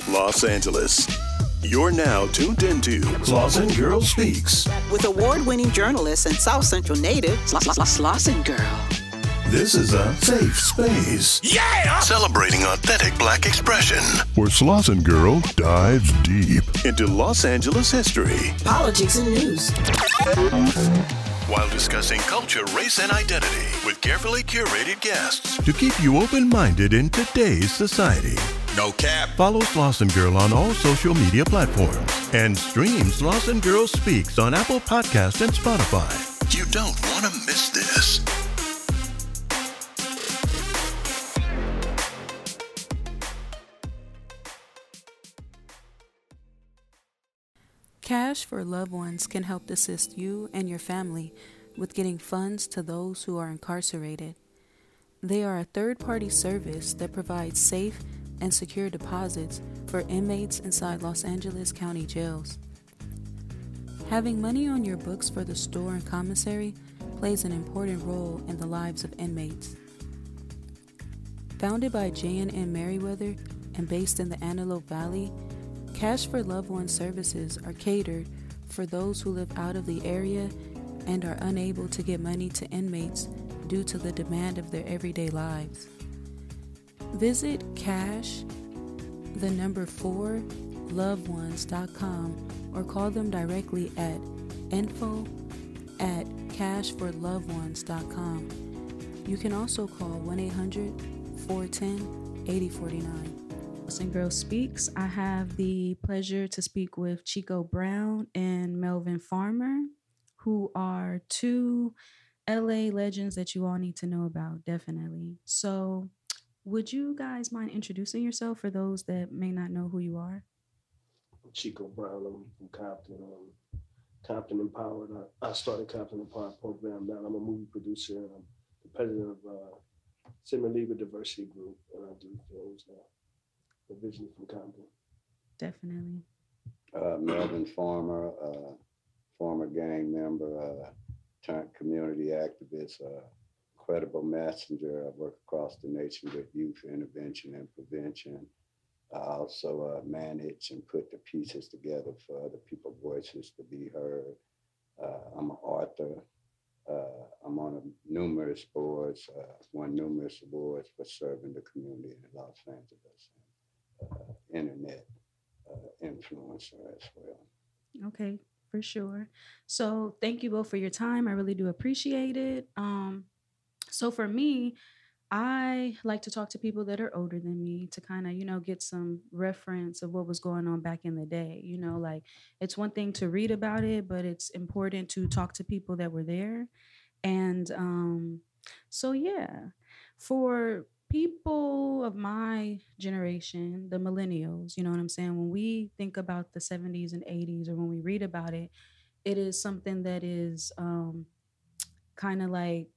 Los Angeles. You're now tuned into Slauson Girl Speaks. With award-winning journalist and South Central native, Slauson Girl. This is a safe space. Yeah! Celebrating authentic Black expression. Where Slauson Girl dives deep into Los Angeles history, politics, and news. While discussing culture, race, and identity with carefully curated guests to keep you open-minded in today's society. No cap. Follow Slauson Girl on all social media platforms and stream Slauson Girl Speaks on Apple Podcasts and Spotify. You don't want to miss this. Cash for Loved Ones can help assist you and your family with getting funds to those who are incarcerated. They are a third-party service that provides safe and secure deposits for inmates inside Los Angeles County jails. Having money on your books for the store and commissary plays an important role in the lives of inmates. Founded by J&M Merriweather and based in the Antelope Valley, Cash for Loved Ones services are catered for those who live out of the area and are unable to get money to inmates due to the demand of their everyday lives. Visit cash4lovedones.com or call them directly at info@cashforlovedones.com. You can also call 1-800-410-8049. Slauson Girl Speaks. I have the pleasure to speak with Chico Brown and Melvin Farmer, who are two LA legends that you all need to know about, definitely. So, would you guys mind introducing yourself for those that may not know who you are? I'm Chico Brown. I'm from Compton. Compton Empowered. I started Compton Empowered program now. I'm a movie producer. And I'm the president of Semi-Legal Diversity Group, and I do films now. Originally from Compton. Definitely. Melvin Farmer, former gang member, turned community activist, credible messenger. I work across the nation with youth intervention and prevention. I also manage and put the pieces together for other people's voices to be heard. I'm an author. I'm on numerous boards, won numerous awards for serving the community in Los Angeles. Internet influencer as well. Okay, for sure. So thank you both for your time. I really do appreciate it. So for me, I like to talk to people that are older than me to kind of, get some reference of what was going on back in the day. Like it's one thing to read about it, but it's important to talk to people that were there. And so, yeah, for people of my generation, the millennials, you know what I'm saying? When we think about the 70s and 80s, or when we read about it, it is something that is kind of like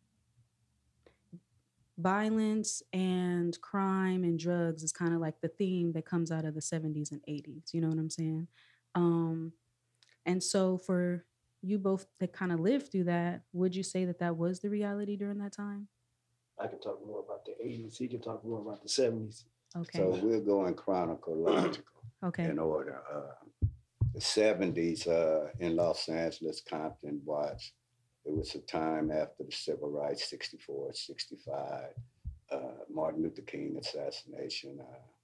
violence and crime and drugs is kind of like the theme that comes out of the 70s and 80s. You know what I'm saying? And so for you both that kind of lived through that, would you say that that was the reality during that time? I can talk more about the 80s. He can talk more about the 70s. Okay. So we'll go in chronological in order. The 70s in Los Angeles, Compton, Watts. It was a time after the Civil Rights, 64, 65, Martin Luther King assassination,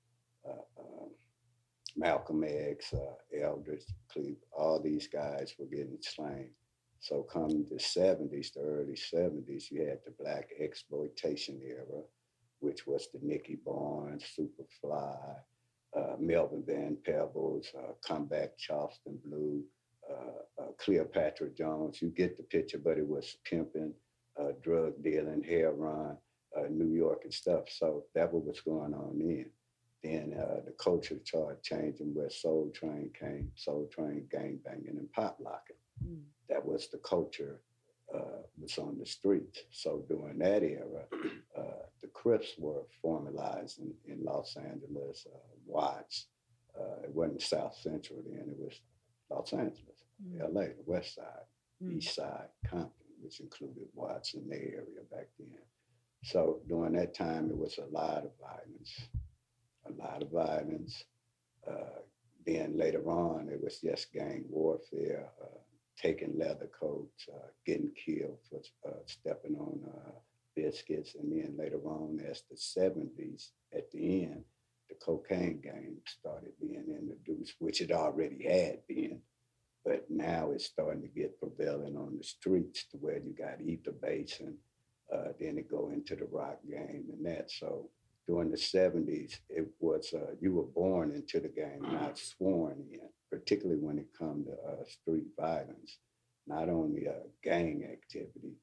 Malcolm X, Eldridge Cleaver, all these guys were getting slain. So come the 70s, the early 70s, you had the Black exploitation era, which was the Nicky Barnes, Superfly, Melvin Van Peebles, Comeback Charleston Blue, Cleopatra Jones. You get the picture, but it was pimping, drug dealing, hair run, New York and stuff. So that was what's going on then. Then the culture started changing where Soul Train came, Soul Train gang banging and pop locking. That was the culture was on the streets. So during that era, the Crips were formalized in Los Angeles, Watts. It wasn't South Central then, it was Los Angeles, LA, the West Side, East Side, Compton, which included Watts in the area back then. So during that time, it was a lot of violence. Then later on, it was just gang warfare, taking leather coats, getting killed for stepping on biscuits. And then later on, as the 70s, at the end, the cocaine game started being introduced, which it already had been. But now it's starting to get prevalent on the streets to where you got ether bass and then it go into the rock game and that. So during the 70s, it was, you were born into the game, not sworn in, particularly when it comes to street violence, not only gang activity,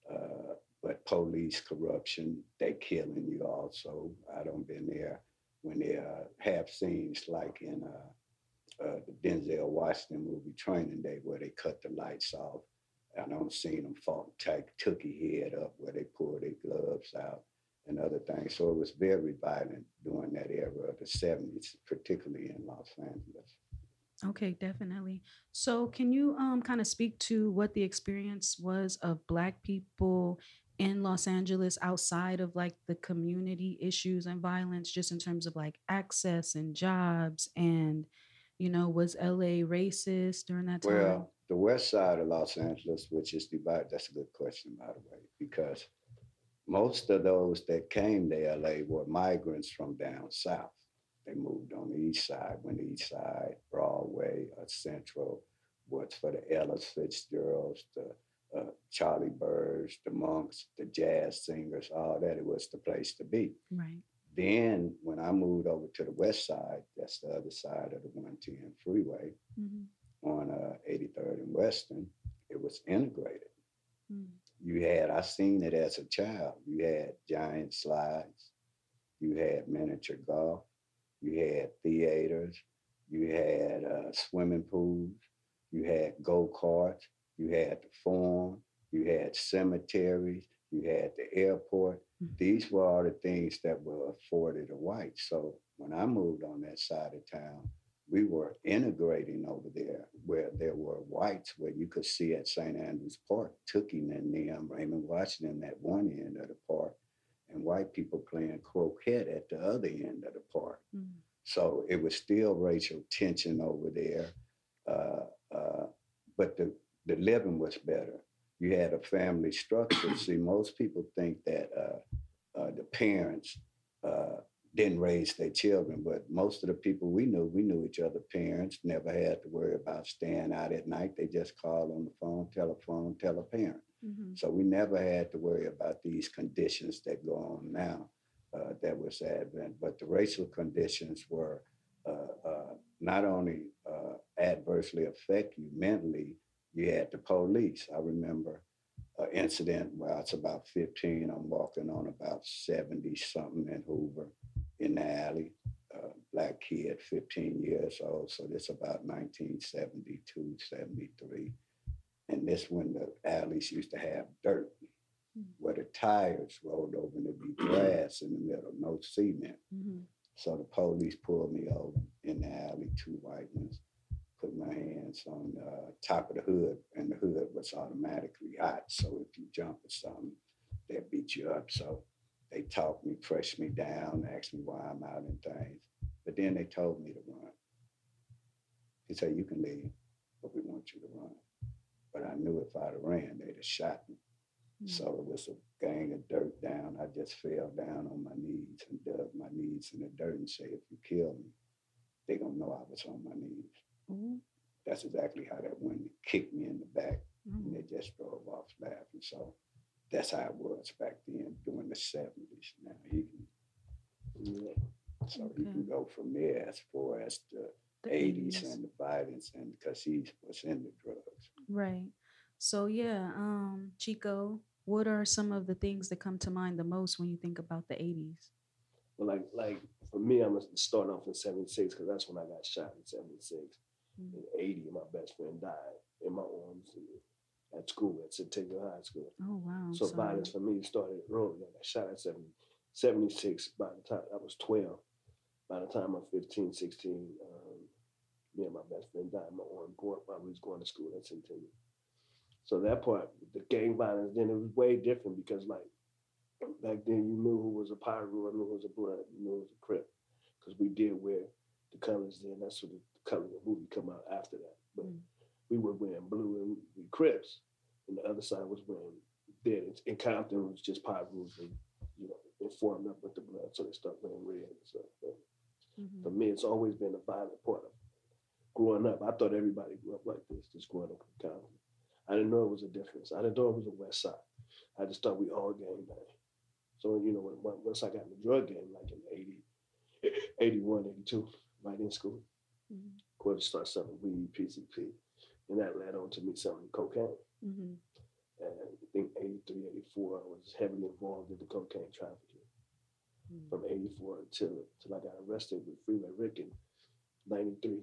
but police corruption, they killing you also. I don't been there when they have scenes like in the Denzel Washington movie Training Day where they cut the lights off. I don't seen them fall, took his head up where they pulled their gloves out and other things. So it was very violent during that era of the 70s, particularly in Los Angeles. Okay, definitely. So can you kind of speak to what the experience was of Black people in Los Angeles outside of like the community issues and violence, just in terms of like access and jobs and, you know, was LA racist during that time? Well, the west side of Los Angeles, which is divided, that's a good question, by the way, because most of those that came to LA were migrants from down south. They moved on the east side, when the east side, Broadway, Central, was for the Ella Fitzgeralds, the Charlie Birds, the Monks, the jazz singers, all that. It was the place to be. Right. Then when I moved over to the west side, that's the other side of the 110 freeway, on 83rd and Western, it was integrated. You had, I seen it as a child. You had giant slides, you had miniature golf, you had theaters, you had swimming pools, you had go-karts, you had the Forum, you had cemeteries, you had the airport. These were all the things that were afforded to whites. So when I moved on that side of town, we were integrating over there where there were whites, where you could see at St. Andrews Park, Tookie and them, Raymond Washington at one end of the park, and white people playing croquet at the other end of the park. So it was still racial tension over there, but the living was better. You had a family structure. See, most people think that the parents didn't raise their children, but most of the people we knew each other parents, never had to worry about staying out at night. They just called on the phone, tell a parent. So we never had to worry about these conditions that go on now that was advent, but the racial conditions were not only adversely affect you mentally, you had the police. I remember an incident where I was about 15, I'm walking on about 70 something in Hoover in the alley, Black kid, 15 years old. So this about 1972, 73. And this when the alleys used to have dirt, where the tires rolled over and there'd be grass in the middle, no cement. So the police pulled me over in the alley, two white ones, put my hands on the top of the hood, and the hood was automatically hot. So if you jump or something, they'd beat you up. So they talked me, pressed me down, asked me why I'm out and things. But then they told me to run. He said, you can leave, but we want you to run. But I knew if I'd have ran, they'd have shot me. So it was a gang of dirt down. I just fell down on my knees and dug my knees in the dirt and said, if you kill me, they're going to know I was on my knees. That's exactly how that went. It kicked me in the back and they just drove off laughing. So that's how it was back then during the 70s. Now you can go from there as far as the 80s and the violence, and because he was in the drugs. Right. So yeah, Chico, what are some of the things that come to mind the most when you think about the 80s? Well, like for me, I'm gonna start off in 76 because that's when I got shot in 76. In 80, my best friend died in my arms at school at Centennial High School. Oh wow! So violence for me started early. I got shot at 76. By the time I was 12, by the time I'm 15, 16, me and my best friend died in my arm while we was going to school at Centennial. So that part, the gang violence, then it was way different because like back then you knew who was a Piru, I knew who was a Blood, you knew who was a Crip, because we did wear the colors then. That's when the color of the movie come out after that. But we were wearing blue and we Crips, and the other side was wearing dead. In Compton, it was just Pyrus and, you know, informed up with the blood, so they start wearing red and stuff. But for me, it's always been a violent part of growing up. I thought everybody grew up like this, just growing up in Compton. I didn't know it was a difference. I didn't know it was a West Side. I just thought we all gang bang. So, you know, once I got in the drug game, like in 80, 81, 82, right in school, Quarter started selling weed, PCP, and that led on to me selling cocaine. And I think 83, 84, I was heavily involved in the cocaine trafficking. From 84 until I got arrested with Freeway Rick in 93.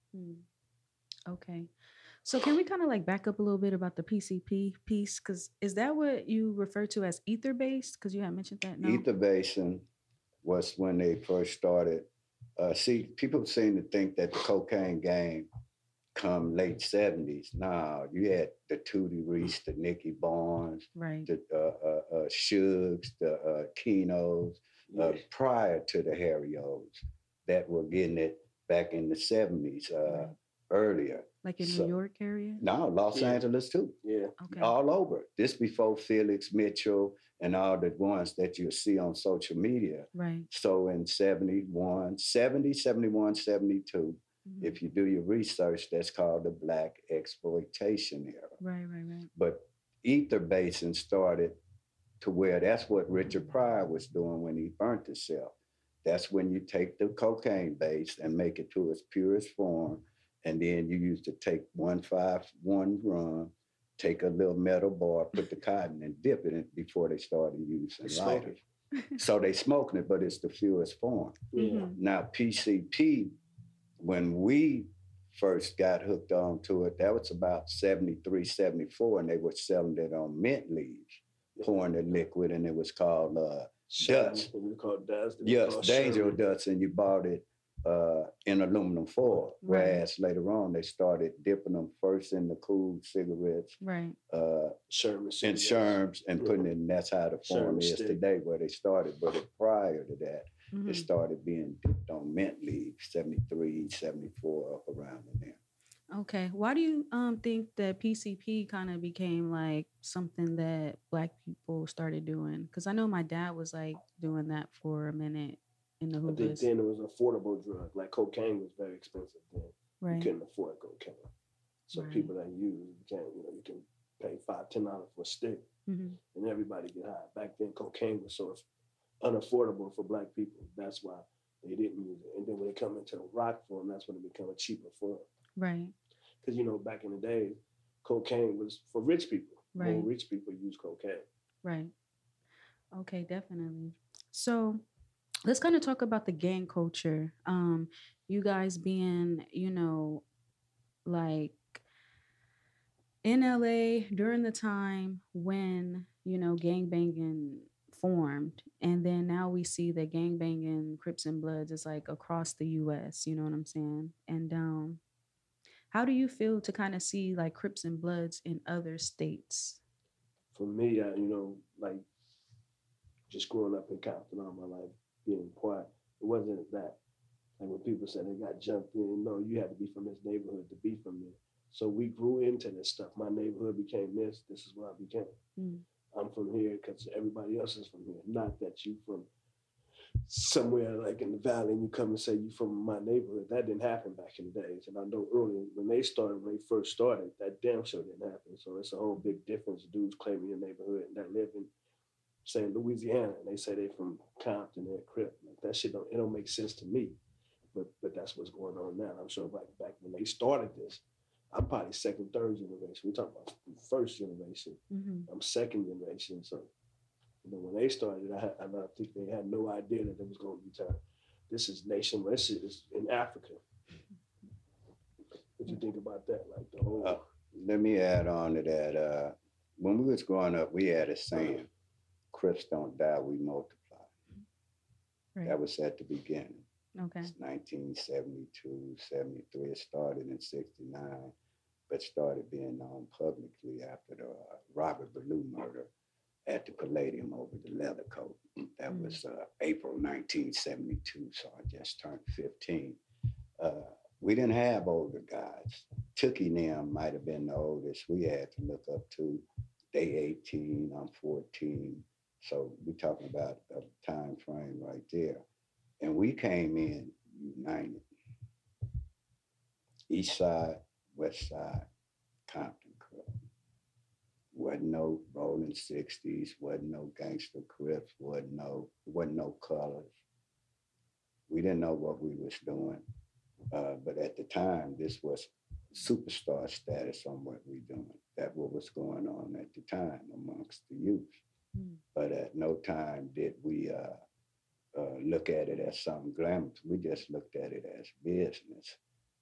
Okay. So can we kind of like back up a little bit about the PCP piece? Because is that what you refer to as ether based? Because you had mentioned that. No? Ether basing was when they first started. See, people seem to think that the cocaine game come late 70s. Nah, you had the Tootie Reese, the Nicky Barnes, right, the Shugs, the Kinos, prior to the Harry O's that were getting it back in the 70s, earlier. Like in New York area? No, Los Angeles too. Yeah. Okay. All over. This before Felix Mitchell and all the ones that you see on social media. Right. So in 71, 70, 71, 72, if you do your research, that's called the Black Exploitation Era. Right. But ether basing started to where that's what Richard Pryor was doing when he burnt himself. That's when you take the cocaine base and make it to its purest form. And then you used to take 151 rum, take a little metal bar, put the cotton and dip it in before they started using lighters. So they smoking it, but it's the purest form. Now PCP, when we first got hooked onto it, that was about 73, 74, and they were selling it on mint leaves, pouring the liquid, and it was called Dutz. We called Dutz. Yes, Danger Dutz, and you bought it in aluminum foil, whereas later on they started dipping them first in the cool cigarettes, Sherms, and putting it in. That's how the form is today, where they started. But prior to that, it started being dipped on mint leaves, 73, 74, up around in there. Okay. Why do you think that PCP kind of became like something that Black people started doing? Because I know my dad was like doing that for a minute. I think then it was an affordable drug. Like cocaine was very expensive then. Right. You couldn't afford cocaine. So people that use you can pay $5, $10 for a stick and everybody get high. Back then cocaine was sort of unaffordable for Black people. That's why they didn't use it. And then when it come into the rock form, that's when it became a cheaper form. Right. Because back in the day, cocaine was for rich people. Right. More rich people use cocaine. Right. Okay, definitely. So let's kind of talk about the gang culture. You guys being, like in LA during the time when, gangbanging formed. And then now we see that gangbanging, Crips and Bloods is like across the US, you know what I'm saying? And how do you feel to kind of see like Crips and Bloods in other states? For me, like just growing up in Compton all my life, being quiet, it wasn't that. Like when people said they got jumped in, no, you had to be from this neighborhood to be from there. So we grew into this stuff. My neighborhood became this. This is what I became. I'm from here because everybody else is from here. Not that you from somewhere like in the valley and you come and say you from my neighborhood. That didn't happen back in the days. And I know earlier when they first started, that damn sure didn't happen. So it's a whole big difference. Dudes claiming your neighborhood and that live in, say, Louisiana, and they say they from Compton or Crip. Like that shit don't make sense to me. But that's what's going on now. I'm sure back when they started this, I'm probably second, third generation. We're talking about first generation. I'm second generation. So, when they started, I think they had no idea that it was going to be time. This is nation. This is in Africa. What you think about that? Like the whole. Let me add on to that. When we was growing up, we had a saying, Crips don't die, we multiply. Right. That was at the beginning. Okay. It's 1972, 73. It started in 69, but started being known publicly after the Robert Ballou murder at the Palladium over the leather coat. That was April 1972, so I just turned 15. we didn't have older guys. Tookie and them might have been the oldest we had to look up to. They 18, I'm 14. So we're talking about a time frame right there. And we came in united. East side, west side, Compton Crip. Wasn't no rolling 60s, wasn't no gangster Crips, wasn't no colors. We didn't know what we was doing. But at the time, this was superstar status on what we doing. That what was going on at the time amongst the youth. Mm. But at no time did we look at it as something glamorous. We just looked at it as business.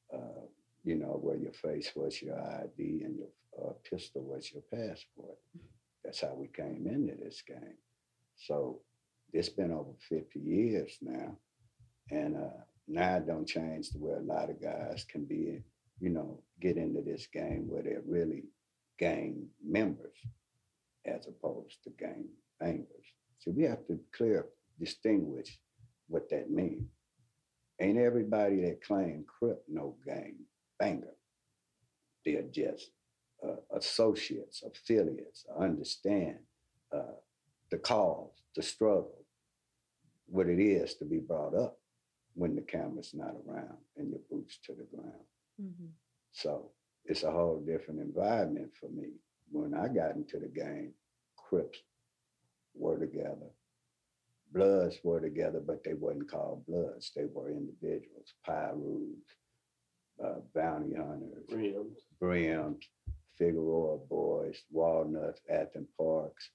Where your face was your ID and your pistol was your passport. That's how we came into this game. So it's been over 50 years now. And now it don't change to where a lot of guys can be, get into this game where they're really gang members as opposed to gang bangers. So we have to distinguish what that means. Ain't everybody that claim Crip no gang banger. They're just associates, affiliates, understand the cause, the struggle, what it is to be brought up when the camera's not around and your boots to the ground. Mm-hmm. So it's a whole different environment for me. When I got into the game, Crips were together. Bloods were together, but they wasn't called Bloods. They were individuals, Pyrus, Bounty Hunters, Brims, Figueroa Boys, Walnuts, Athens Parks,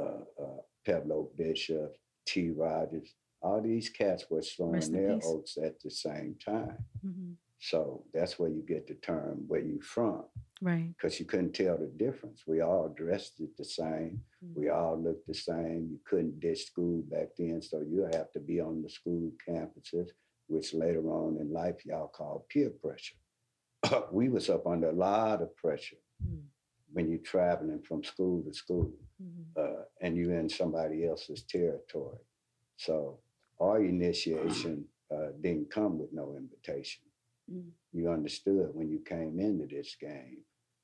Pablo Bishop, T. Rogers. All these cats were throwing their oats at the same time. Mm-hmm. So that's where you get the term where you from. Right. Because you couldn't tell the difference. We all dressed it the same. Mm-hmm. We all looked the same. You couldn't ditch school back then. So you have to be on the school campuses, which later on in life y'all call peer pressure. We was up under a lot of pressure when you're traveling from school to school and you're in somebody else's territory. So our initiation didn't come with no invitation. You understood when you came into this game,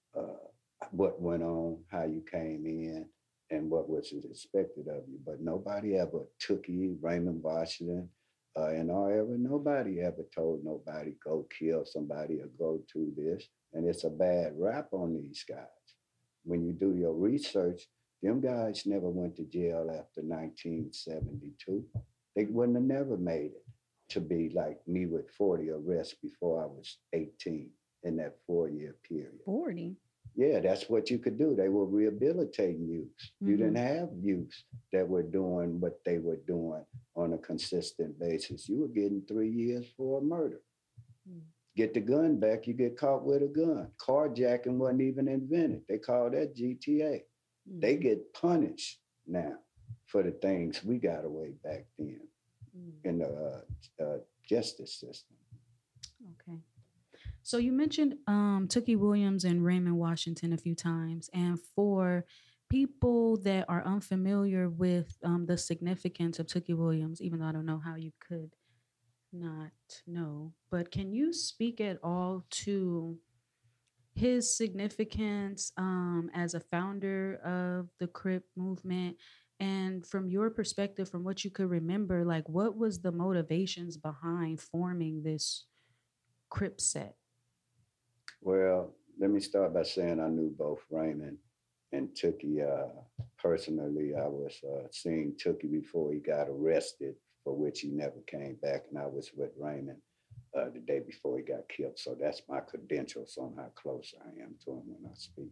what went on, how you came in, and what was expected of you. But nobody ever took you, Raymond Washington, in our era, nobody ever told nobody, go kill somebody or go to this. And it's a bad rap on these guys. When you do your research, them guys never went to jail after 1972. They wouldn't have never made it to be like me with 40 arrests before I was 18 in that 4-year period. 40? Yeah, that's what you could do. They were rehabilitating youths. Mm-hmm. You didn't have youths that were doing what they were doing on a consistent basis. You were getting 3 years for a murder. Mm-hmm. Get the gun back, you get caught with a gun. Carjacking wasn't even invented. They called that GTA. Mm-hmm. They get punished now for the things we got away back then in the justice system. Okay. So you mentioned Tookie Williams and Raymond Washington a few times. And for people that are unfamiliar with the significance of Tookie Williams, even though I don't know how you could not know, but can you speak at all to his significance as a founder of the Crip movement? And from your perspective, from what you could remember, like what was the motivations behind forming this Crip set? Well, let me start by saying I knew both Raymond and Tookie personally. I was seeing Tookie before he got arrested, for which he never came back, and I was with Raymond the day before he got killed. So that's my credentials on how close I am to him when I speak.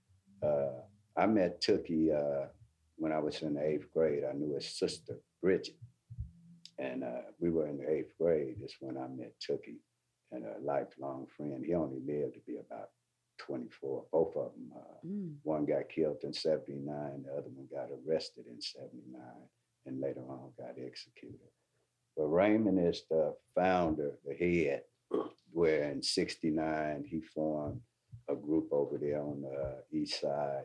I met Tookie when I was in the 8th grade. I knew his sister, Bridget, and we were in the 8th grade. That's when I met Tookie. And a lifelong friend. He only lived to be about 24. Both of them. One got killed in 79. The other one got arrested in 79 and later on got executed. But Raymond is the founder, the head, where in 69 he formed a group over there on the east side.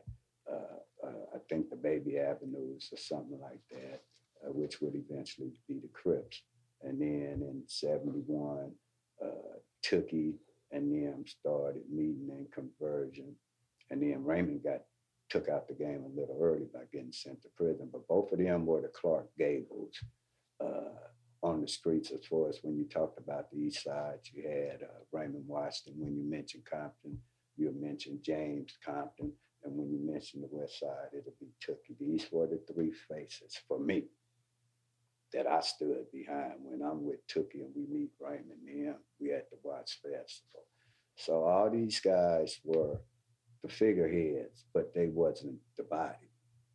I think the Baby Avenues or something like that, which would eventually be the Crips. And then in 71, Tookie and them started meeting and conversion. And then Raymond took out the game a little early by getting sent to prison. But both of them were the Clark Gables on the streets. As far as when you talked about the East Side, you had Raymond Washington. When you mentioned Compton, you mentioned James Compton. And when you mention the West Side, it'll be Tookie. These were the three faces for me that I stood behind when I'm with Tookie and we meet Raymond and them. We at the Watts Festival. So all these guys were the figureheads, but they wasn't the body.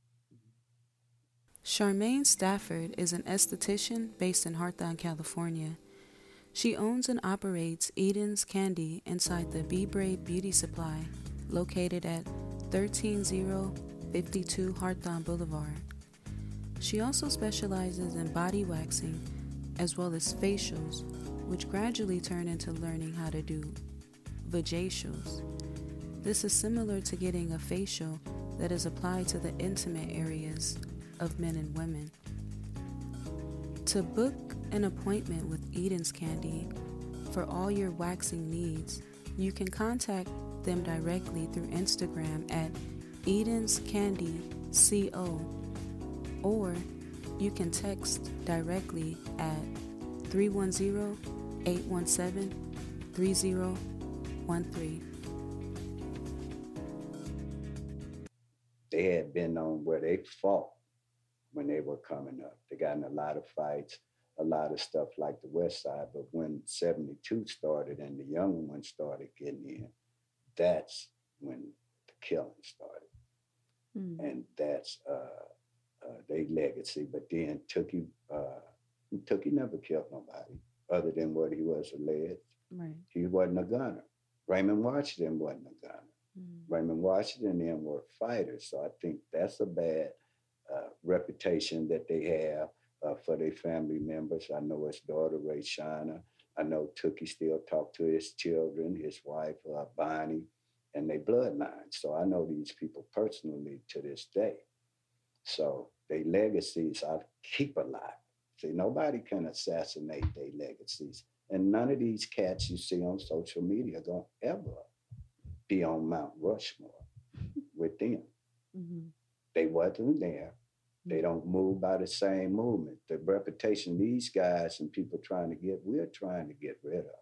Charmaine Stafford is an esthetician based in Hawthorne, California. She owns and operates Eden's Candy inside the B-Braid Beauty Supply, located at 13052 Hawthorne Boulevard. She also specializes in body waxing as well as facials, which gradually turn into learning how to do vajacials. This is similar to getting a facial that is applied to the intimate areas of men and women. To book an appointment with Eden's Candy for all your waxing needs, you can contact them directly through Instagram at Eden's Candy CO, or you can text directly at 310-817-3013. They had been on where they fought when they were coming up. They got in a lot of fights, a lot of stuff like the West Side, but when 72 started and the young ones started getting in, that's when the killing started. And that's their legacy. But then Tookie never killed nobody other than what he was alleged. Right. He wasn't a gunner. Raymond Washington wasn't a gunner. Raymond Washington and them were fighters. So I think that's a bad reputation that they have for their family members. I know his daughter, Ray Shiner. I know Tookie still talk to his children, his wife, Bonnie, and their bloodline. So I know these people personally to this day. So their legacies I keep alive. See, nobody can assassinate their legacies. And none of these cats you see on social media gonna ever be on Mount Rushmore with them. They wasn't there. They don't move by the same movement. The reputation these guys and people trying to get, we're trying to get rid of.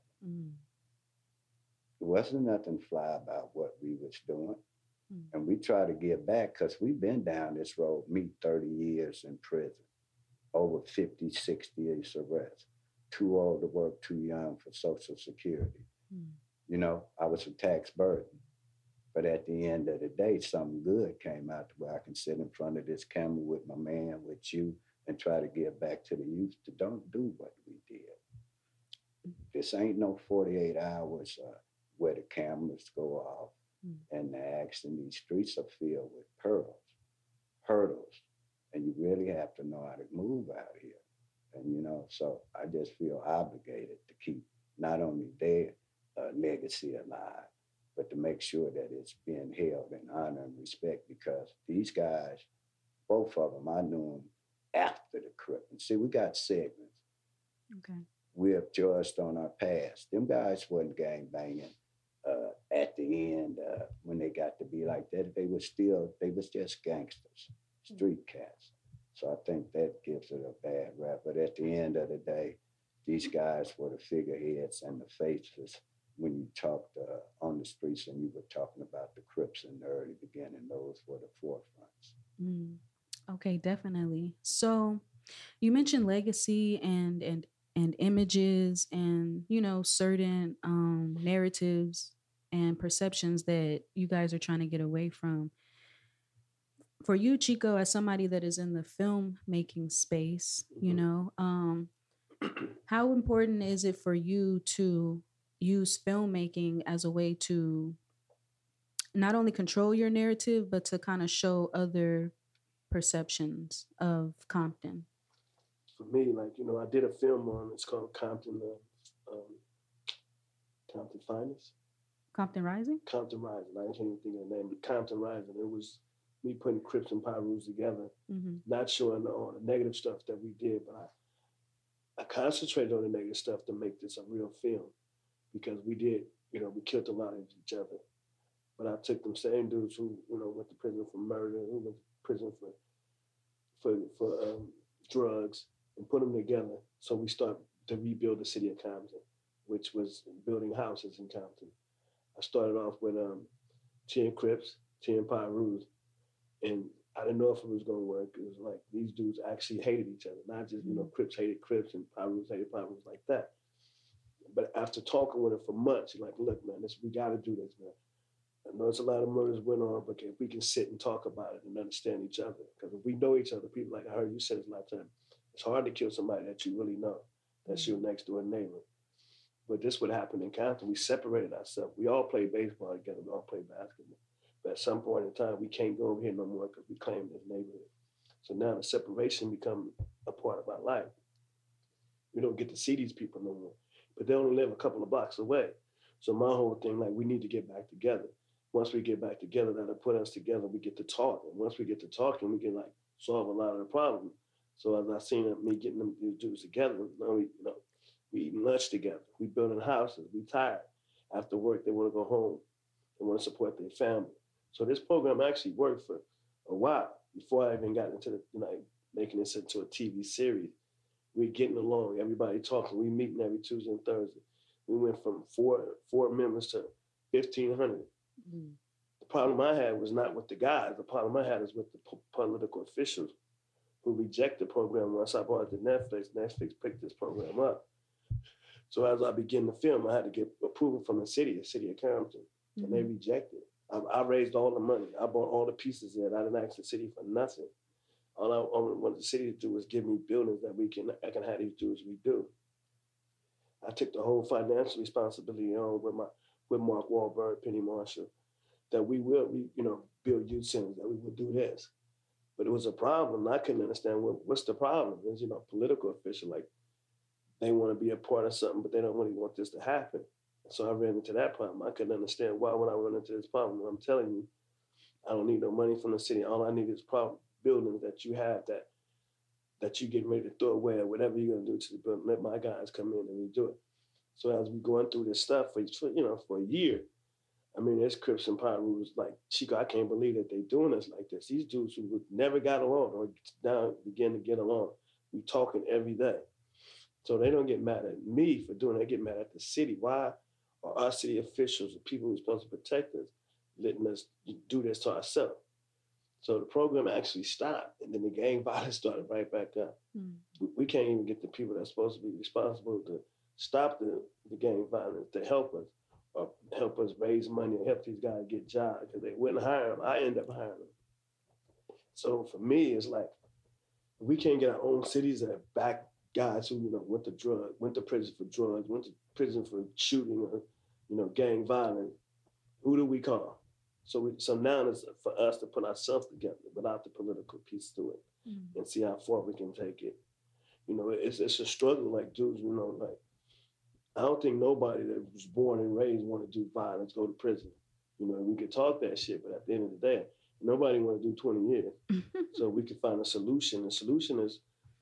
There wasn't nothing fly about what we was doing. And we try to give back because we've been down this road, me 30 years in prison, over 50, 60 years arrest, too old to work, too young for Social Security. You know, I was a tax burden. But at the end of the day, something good came out to where I can sit in front of this camera with my man, with you, and try to give back to the youth to don't do what we did. This ain't no 48 hours where the cameras go off and the acts in these streets are filled with hurdles, and you really have to know how to move out here. And, you know, so I just feel obligated to keep not only their legacy alive, but to make sure that it's being held in honor and respect, because these guys, both of them, I knew them after the Crippin'. See, we got segments. Okay. We have judged on our past. Them guys wasn't gang banging at the end when they got to be like that. They was just gangsters, street cats. So I think that gives it a bad rap. But at the end of the day, these guys were the figureheads and the faces. When you talked on the streets and you were talking about the Crips in the early beginning, those were the forefronts. Okay, definitely. So you mentioned legacy and images and, you know, certain narratives and perceptions that you guys are trying to get away from. For you, Chico, as somebody that is in the filmmaking space, you know, how important is it for you to use filmmaking as a way to not only control your narrative, but to kind of show other perceptions of Compton? For me, like, you know, I did a film on, it's called Compton Finest. Compton Rising? Compton Rising. I can't even think of the name, but Compton Rising. It was me putting Crips and Pyrus together, not showing all the negative stuff that we did, but I concentrated on the negative stuff to make this a real film. because we did, we killed a lot of each other. But I took them same dudes who, went to prison for murder, who went to prison for drugs, and put them together. So we started to rebuild the city of Compton, which was building houses in Compton. I started off with 10 Crips, 10 Pyrus, and I didn't know if it was going to work. It was like these dudes actually hated each other, not just, Crips hated Crips and Pyrus hated Pyrus like that. But after talking with him for months, you're like, look, man, we got to do this, man. I know it's a lot of murders went on, but if we can sit and talk about it and understand each other, because if we know each other, people, like I heard you say this a lot of time, it's hard to kill somebody that you really know, that's your next door neighbor. But this would happen in Compton. We separated ourselves. We all played baseball together. We all played basketball. But at some point in time, we can't go over here no more because we claim this neighborhood. So now the separation become a part of our life. We don't get to see these people no more. But they only live a couple of blocks away. So my whole thing, like, we need to get back together. Once we get back together, that'll put us together. We get to talk. And once we get to talking, we can, like, solve a lot of the problems. So as I seen me getting them these dudes together, we eating lunch together. We building houses. We tired. After work, they want to go home. They want to support their family. So this program actually worked for a while before I even got into the, making this into a TV series. We're getting along. Everybody talking. We meeting every Tuesday and Thursday. We went from four members to 1,500. Mm. The problem I had was not with the guys. The problem I had is with the political officials who reject the program. Once I brought it to Netflix, Netflix picked this program up. So as I began to film, I had to get approval from the city of Compton, and they rejected it. I raised all the money. I bought all the pieces in. I didn't ask the city for nothing. All I wanted the city to do was give me buildings that I can have these dudes redo. I took the whole financial responsibility on with Mark Wahlberg, Penny Marshall, that we will build youth centers, that we will do this. But it was a problem. I couldn't understand what's the problem. There's political official, like, they want to be a part of something, but they don't really want this to happen. So I ran into that problem. I couldn't understand why would I run into this problem. I'm telling you, I don't need no money from the city. All I need is buildings that you have that you get ready to throw away or whatever you're gonna do to the building. Let my guys come in and redo it. So as we going through this stuff for a year, I mean, there's Crips and Pyrus like, Chico, I can't believe that they doing us like this. These dudes who never got along or now begin to get along. We talking every day. So they don't get mad at me for doing it. They get mad at the city. Why are our city officials, the people who are supposed to protect us, letting us do this to ourselves? So the program actually stopped, and then the gang violence started right back up. Mm. We can't even get the people that's supposed to be responsible to stop the gang violence to help us, or help us raise money or help these guys get jobs, because they wouldn't hire them. I end up hiring them. So for me, it's like, we can't get our own cities that back guys who went to prison for drugs, went to prison for shooting or gang violence. Who do we call? So now it's for us to put ourselves together without the political piece to it, and see how far we can take it. It's a struggle. Like dudes, like, I don't think nobody that was born and raised want to do violence, go to prison. We could talk that shit, but at the end of the day, nobody want to do 20 years. So we could find a solution. The solution is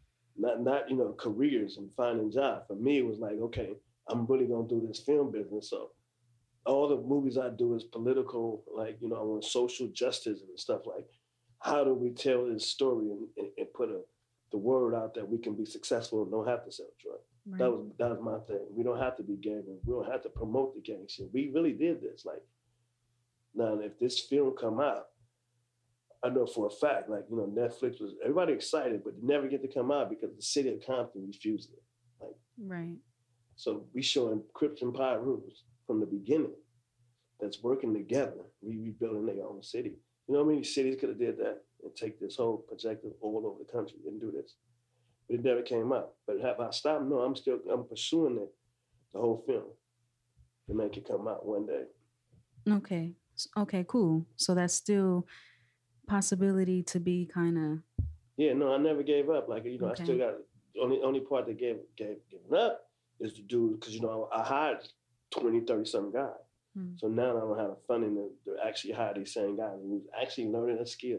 not careers and finding jobs. For me, it was like, okay, I'm really gonna do this film business. So all the movies I do is political, like, I want social justice and stuff. Like, how do we tell this story and put the word out that we can be successful and don't have to sell drugs? Right. That was my thing. We don't have to be gang. We don't have to promote the gang shit. We really did this. Like, now if this film come out, I know for a fact, like, Netflix was, everybody excited, but they never get to come out because the city of Compton refused it. Like, right. So we showing Crips and Pyrus from the beginning that's working together, rebuilding their own city. You know how many cities could have did that and take this whole projective all over the country and do this? But it never came out. But have I stopped? No, I'm pursuing it, the whole film, to make it come out one day. Okay, cool. So that's still possibility to be kind of. Yeah, no, I never gave up. Like, okay. I still got, only part that gave up is to do, because, I hired 20, 30 some guys. So now I don't have the funding to actually hire these same guys who's actually learning a skill,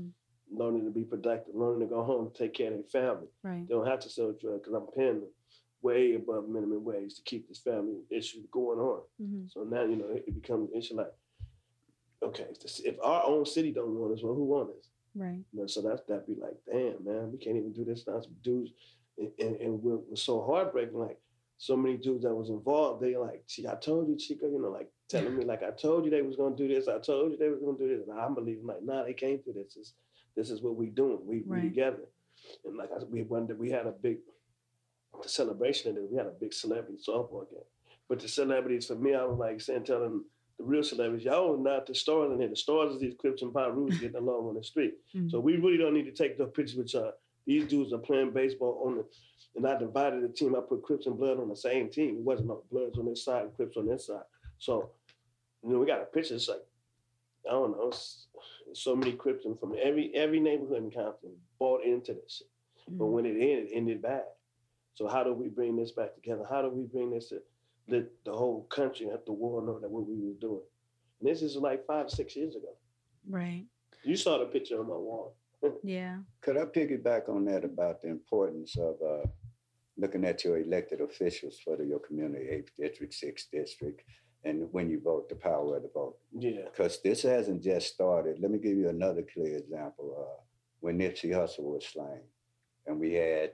learning to be productive, learning to go home, take care of their family. Right. They don't have to sell drugs because I'm paying them. way above minimum wage to keep this family issue going on. Mm-hmm. So now, you know, it becomes an issue like, okay, if our own city don't want us, well, who wants us? Right. You know, so that'd be like, damn, man, we can't even do this now. Some dudes, and we're so heartbreaking. Like, so many dudes that was involved, they like, I told you, Chico, you know, like telling me, like, I told you they was gonna do this. I told you they was gonna do this. And I'm believing, like, nah, they can't do this. This is what we doing. We together. And like we had a big celebration, and we had a big celebrity softball game. But the celebrities, for me, I was like telling the real celebrities, y'all are not the stars in here. The stars is these Crips and Pirus getting along on the street. Mm-hmm. So we really don't need to take those pictures with y'all. These dudes are playing baseball and I divided the team. I put Crips and Blood on the same team. It wasn't no Bloods on this side and Crips on this side. So, you know, we got a picture. It's like, I don't know, so many Crips and from every neighborhood in Compton bought into this shit. Mm-hmm. But when it ended bad. So how do we bring this back together? How do we bring this to let the whole country and the world know that what we were doing? And this is like 5 or 6 years ago. Right. You saw the picture on my wall. Yeah. Could I piggyback on that about the importance of looking at your elected officials for your community, 8th district, 6th district, and when you vote, the power of the vote? Yeah. Because this hasn't just started. Let me give you another clear example. When Nipsey Hussle was slain, and we had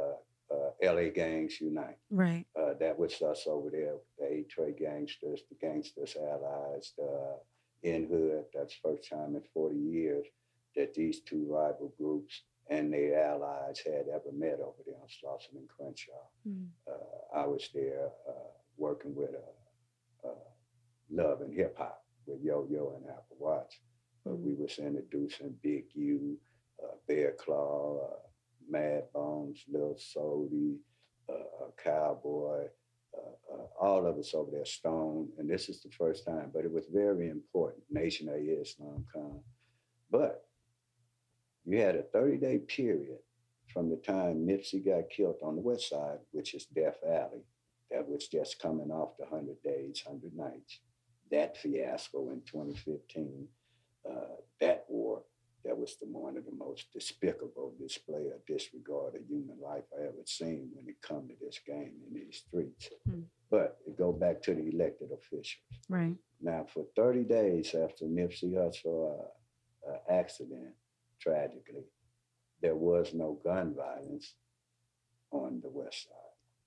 LA Gangs Unite. Right. That was us over there, the A-Tray Gangsters, the Gangsters Allies, the N-Hood. That's the first time in 40 years that these two rival groups and their allies had ever met over there on Slauson and Crenshaw. Mm. I was there working with Love and Hip Hop with Yo-Yo and Apple Watch. We was introducing Big U, Bear Claw, Mad Bones, Lil Sody, Cowboy, all of us over there, Stone. And this is the first time, but it was very important. Nation of Islam come. But you had a 30-day period from the time Nipsey got killed on the west side, which is Death Alley. That was just coming off the 100 Days, 100 Nights. That fiasco in 2015, that war, that was one of the most despicable display of disregard of human life I ever seen when it come to this game in these streets. Mm. But it go back to the elected officials. Right. Now, for 30 days after Nipsey Hussle accident, tragically, there was no gun violence on the west side.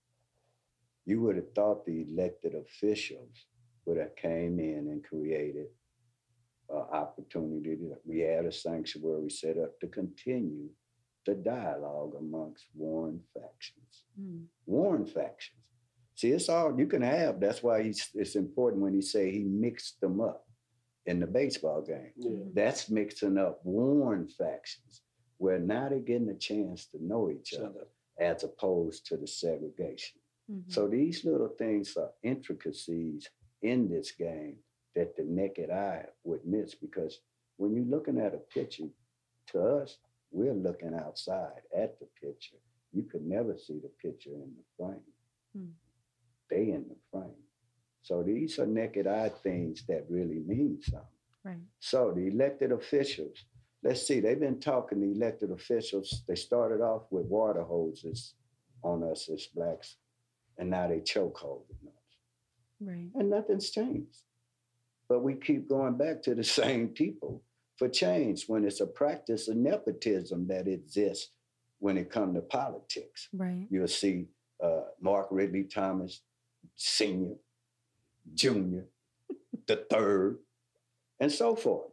You would have thought the elected officials would have came in and created opportunity. We had a sanctuary set up to continue the dialogue amongst warring factions. Mm. Warring factions. See, it's all you can have. That's why it's important when he say he mixed them up in the baseball game. Yeah. That's mixing up warring factions, where now they're getting a chance to know each other as opposed to the segregation. Mm-hmm. So these little things are intricacies in this game that the naked eye would miss, because when you're looking at a picture, to us, we're looking outside at the picture. You could never see the picture in the frame. Mm. They in the frame. So these are naked eye things that really mean something. Right. So the elected officials, let's see, they've been talking to elected officials. They started off with water hoses on us as Blacks, and now they chokeholding us. Right. And nothing's changed. But we keep going back to the same people for change when it's a practice of nepotism that exists when it comes to politics. Right. You'll see Mark Ridley Thomas, Sr., Jr., the third, and so forth.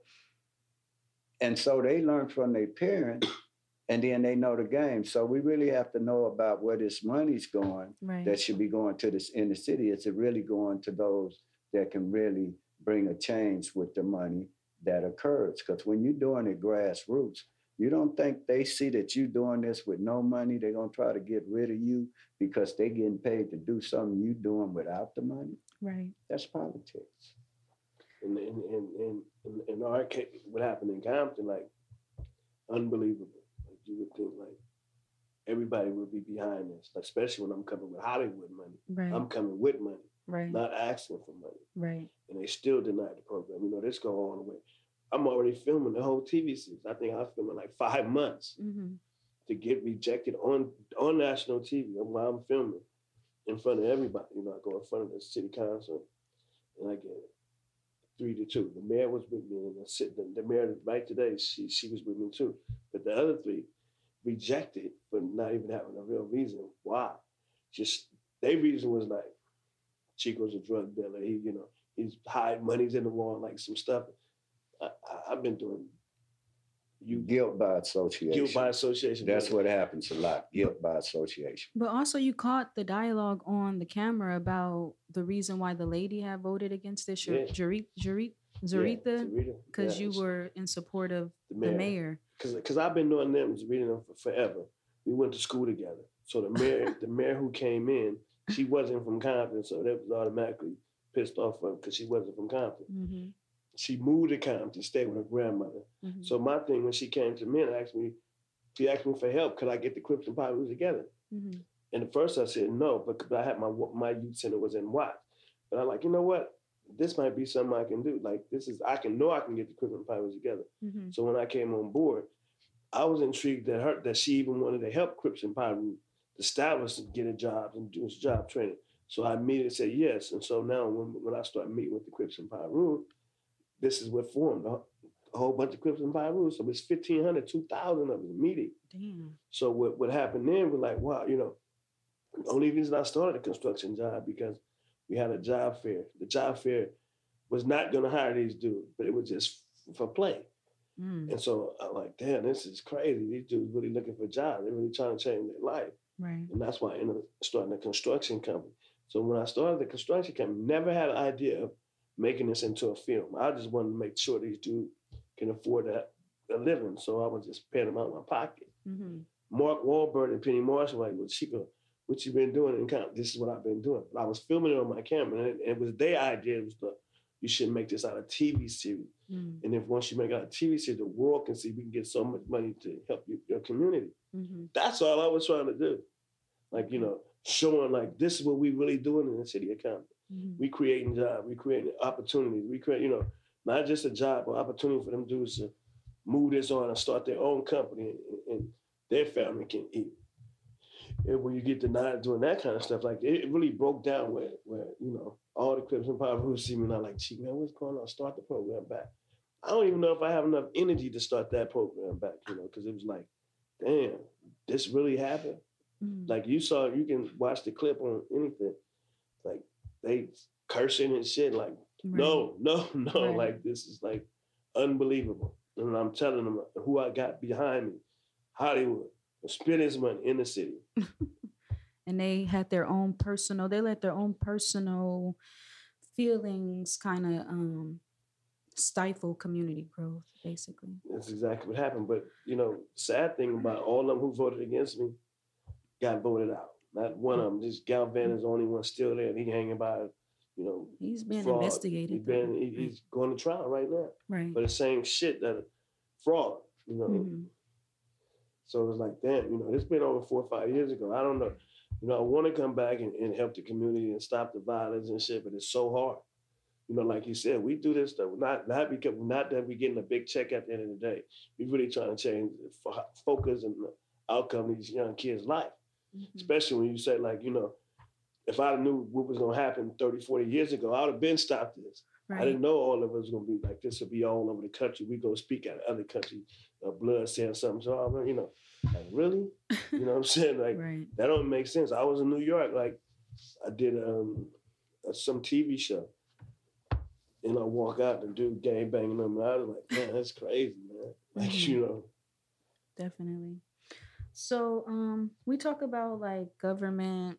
And so they learn from their parents, and then they know the game. So we really have to know about where this money's going. Right. That should be going to this in the city. Is it really going to those that can really bring a change with the money that occurs? Because when you're doing it grassroots, you don't think they see that you're doing this with no money. They're going to try to get rid of you because they're getting paid to do something you're doing without the money. Right. That's politics. In our case, what happened in Compton, like, unbelievable. Like, you would think, like, everybody would be behind this, especially when I'm coming with Hollywood money. Right. I'm coming with money. Right. Not asking for money. Right. And they still denied the program. You know, this go all the way. I'm already filming the whole TV series. I think I was filming like 5 months to get rejected on national TV while I'm filming. in front of everybody. You know, I go in front of the city council and I get 3-2. The mayor was with me, and the mayor right today, she was with me too. But the other 3 rejected for not even having a real reason why. Just their reason was like, Chico's a drug dealer. He's hiding money's in the wall, like some stuff. I've been doing guilt by association. Guilt by association. That's what happens a lot. Guilt by association. But also, you caught the dialogue on the camera about the reason why the lady had voted against this, Zaretha, because you were in support of the mayor. Because I've been knowing them, reading them for forever. We went to school together. So the mayor who came in, she wasn't from Compton, so that was automatically pissed off of her because she wasn't from Compton. Mm-hmm. She moved to Compton, stayed with her grandmother. Mm-hmm. So my thing, when she came to me and she asked me for help, could I get the Crips and Pirates together? Mm-hmm. And at first I said no, because I had my youth center was in Watts. But I'm like, you know what? This might be something I can do. Like I can get the Crips and Pirates together. Mm-hmm. So when I came on board, I was intrigued that she even wanted to help Crips and Pirates establish and get a job and do his job training. So I immediately said yes. And so now when I start meeting with the Crips and Pirates, this is what formed a whole bunch of Crips and Pirates. So it's 1,500, 2,000 of them meeting. Damn. So what happened then was like, wow, the only reason I started a construction job because we had a job fair. The job fair was not going to hire these dudes, but it was just for play. Mm. And so I'm like, damn, this is crazy. These dudes really looking for jobs. They're really trying to change their life. Right. And that's why I ended up starting a construction company. So when I started the construction company, never had an idea of making this into a film. I just wanted to make sure these dudes can afford a living. So I was just paying them out of my pocket. Mm-hmm. Mark Wahlberg and Penny Marshall were like, well, Chico, what you been doing in Compton? This is what I've been doing. But I was filming it on my camera, and it was their idea. It was you should make this out of TV series. Mm-hmm. And if once you make it out of TV series, the world can see we can get so much money to help your community. Mm-hmm. That's all I was trying to do. Like, showing like this is what we really doing in the city of Compton. Mm-hmm. We creating jobs, we creating opportunities, we create, not just a job, but opportunity for them dudes to move this on and start their own company and their family can eat. And when you get denied doing that kind of stuff, like it really broke down where all the Crips and Pirates who see me and I'm like, gee, man, what's going on? Start the program back. I don't even know if I have enough energy to start that program back, because it was like, damn, this really happened. Mm-hmm. Like you can watch the clip on anything. Like they cursing and shit. Like, right. no. Right. Like this is like unbelievable. And I'm telling them who I got behind me, Hollywood, spend his money in the city. And they had they let their own personal feelings kind of stifle community growth, basically. That's exactly what happened. But, sad thing about all of them who voted against me got voted out. Not one of them. Just Galvan is the only one still there. And he hanging by, he's being fraud. Investigated. He's going to trial right now. Right. For the same shit that fraud, Mm-hmm. So it was like, damn, it's been over 4 or 5 years ago. I don't know. I want to come back and help the community and stop the violence and shit, but it's so hard. Like you said, we do this stuff not that we're getting a big check at the end of the day. We're really trying to change the focus and the outcome of these young kids' life. Mm-hmm. Especially when you say, like, if I knew what was going to happen 30, 40 years ago, I would have been stopped this. Right. I didn't know all of it was going to be like this would be all over the country. We go speak at other countries, blood saying something. So, like, really? You know what I'm saying? Like, right. That don't make sense. I was in New York, like, I did some TV show. And I walk out and do gang banging them. And I was like, man, that's crazy, man. Like, mm-hmm. Definitely. So we talk about like government